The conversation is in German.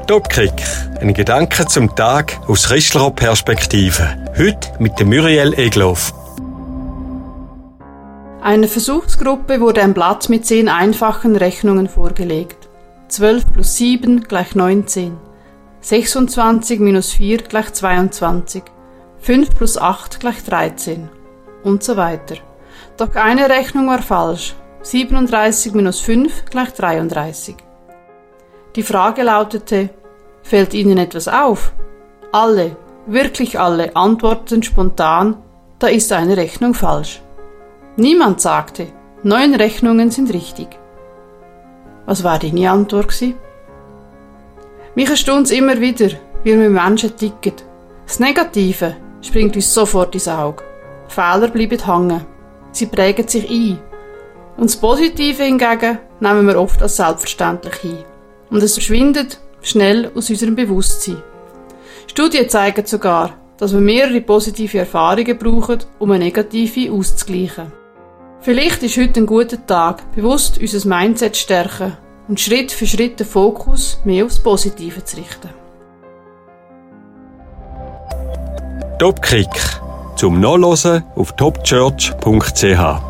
Topkick. Ein Gedanke zum Tag aus christlicher Perspektive. Heute mit dem Muriel Egloff. Einer Versuchsgruppe wurde ein Blatt mit 10 einfachen Rechnungen vorgelegt. 12 plus 7 gleich 19. 26 minus 4 gleich 22. 5 plus 8 gleich 13. Und so weiter. Doch eine Rechnung war falsch. 37 minus 5 gleich 33. Die Frage lautete: Fällt Ihnen etwas auf? Alle, wirklich alle, antworteten spontan: Da ist eine Rechnung falsch. Niemand sagte: 9 Rechnungen sind richtig. Was war deine Antwort gsi? Mich erstaunt's immer wieder, wie wir Menschen ticken. Das Negative springt uns sofort ins Auge. Fehler bleiben hängen. Sie prägen sich ein. Und das Positive hingegen nehmen wir oft als selbstverständlich hin. Und es verschwindet schnell aus unserem Bewusstsein. Studien zeigen sogar, dass wir mehrere positive Erfahrungen brauchen, um eine negative auszugleichen. Vielleicht ist heute ein guter Tag, bewusst unser Mindset zu stärken und Schritt für Schritt den Fokus mehr aufs Positive zu richten. Topkick. Zum Nachlesen auf topchurch.ch